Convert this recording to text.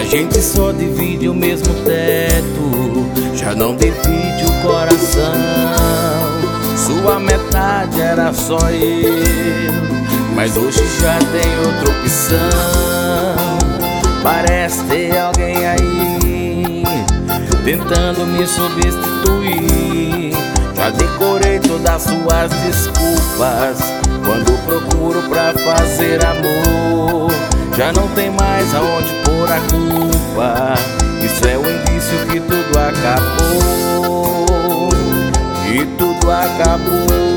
gente só divide o mesmo teto, já não divide o coração. Sua metade era só eu, mas hoje já tem outra opção. Parece ter alguém aí tentando me substituir. Já decorei todas suas desculpas quando procuro pra fazer amor. Já não tem mais aonde pôr a culpa. Isso é um indício que tudo acabou. E tudo acabou.